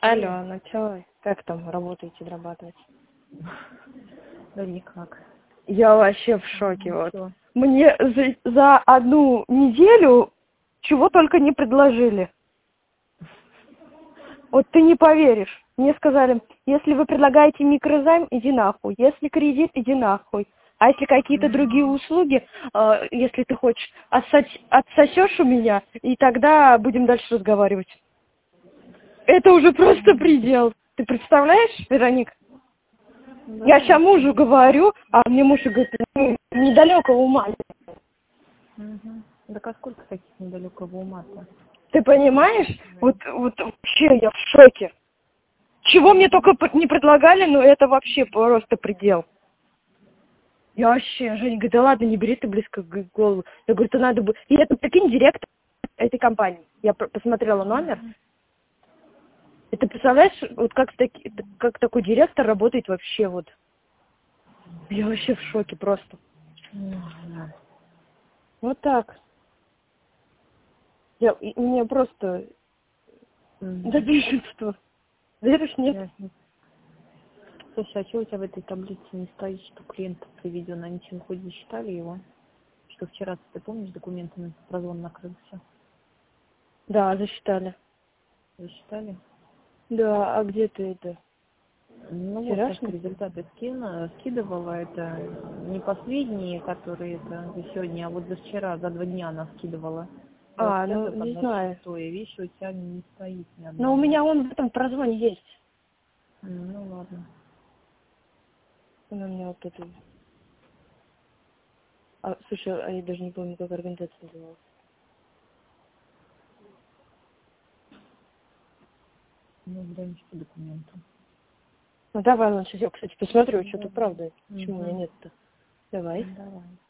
Алло, ну чё, как там работаете, дорабатываете? Да никак. Я вообще в шоке, вот. Ничего. Мне за одну неделю чего только не предложили. Вот ты не поверишь. Мне сказали, если вы предлагаете микрозайм, иди нахуй. Если кредит, иди нахуй. А если какие-то другие услуги, если ты хочешь, отсосешь у меня, и тогда будем дальше разговаривать. Это уже просто предел. Ты представляешь, Вероника? Да, Я сейчас мужу говорю, а мне муж говорит, ну, недалекого ума. Угу. Так а сколько таких недалекого ума-то? Ты понимаешь? Вот вообще я в шоке. Чего мне только не предлагали, но это вообще просто предел. Я вообще, Женя говорит, да ладно, не бери ты близко к голову. Я говорю, то надо бы... И это, прикинь, директор этой компании. Я посмотрела номер. И ты представляешь, вот как такой директор работает вообще вот. Я вообще в шоке просто. Вот так. Мне просто до бешенства. Веришь, нет? Ясно. Слушай, а что у тебя в этой таблице не стоит, что клиент приведен? Они чем хоть засчитали его? Что вчера, ты помнишь, документами прозвон накрылся? Да, засчитали. Засчитали? Да, а где ты это? Ну вот, сейчас Вчерашний? результаты скидывала, это не последние, которые это за сегодня, а вот за вчера, за 2 дня она скидывала. Ну, 25 по не знаю. 26, видишь, у тебя не стоит ни Но у одного. меня он в этом прозвоне есть. Ну ладно. Он у меня вот это... Слушай, я даже не помню, как организация называлась. Ну, глянь по документу. Ну, давай, ладно, сейчас я, кстати, посмотрю, что тут Давай. правда. Почему у меня нет-то? Давай. Давай.